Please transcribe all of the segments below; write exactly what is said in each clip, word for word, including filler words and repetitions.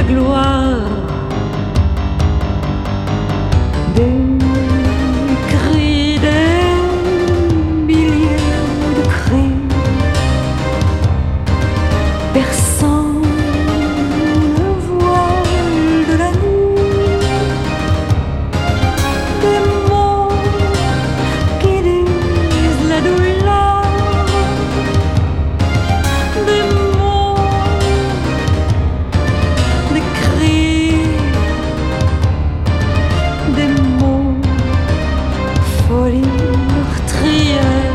gloire des cris, des milliers de cris perçant le voile de la nuit, des mots qui disent la douleur, des mots, des cris, des mots, folie meurtrière.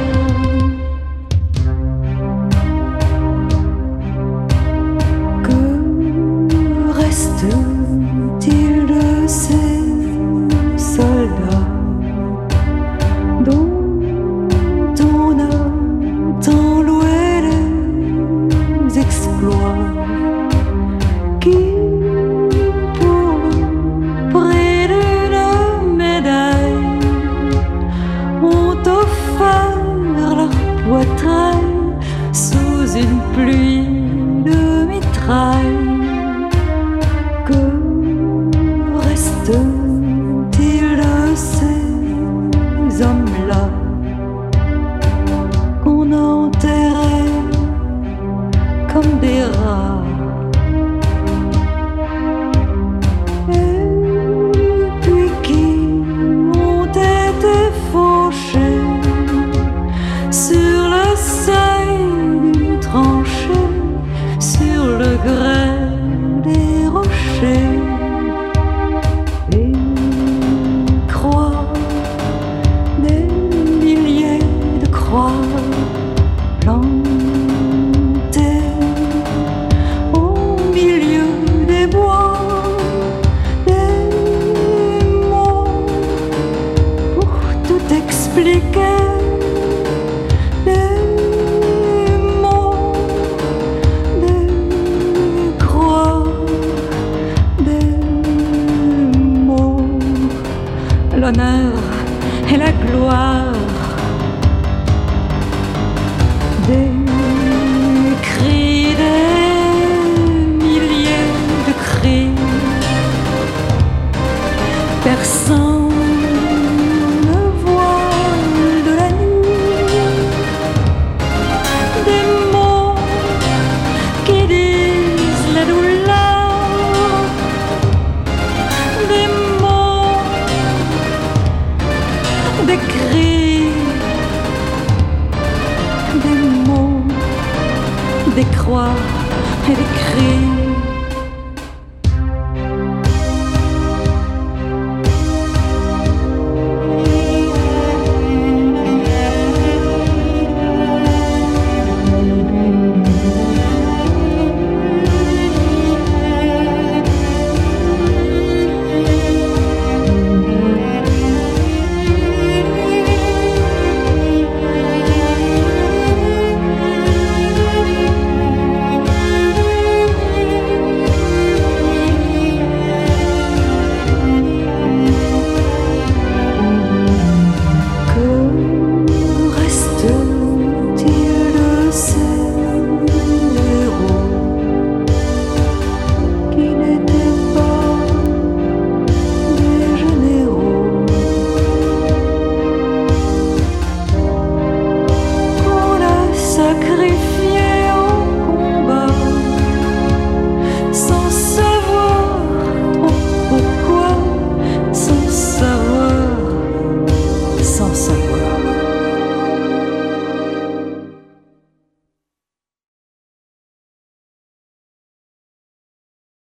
Que reste-t-il de ces soldats dont on a tant loué les exploits, qui pour le prix d'une médaille ont offert leur poitrail sous une pluie de mitraille? Que reste-t-il de ces hommes-là qu'on a enterrés comme des rats? Et puis qui ont été fauchés sur le seuil d'une tranchée, sur le grès des rochers. Et croix, des milliers de croix plantées au milieu des bois, des mots pour tout expliquer, des mots, des croix, des mots, l'honneur et la gloire, des cris, des milliers de cris perçant le voile de la nuit, des mots qui disent la douleur, des mots, des cris, des mots, des croix et des cris. Sans savoir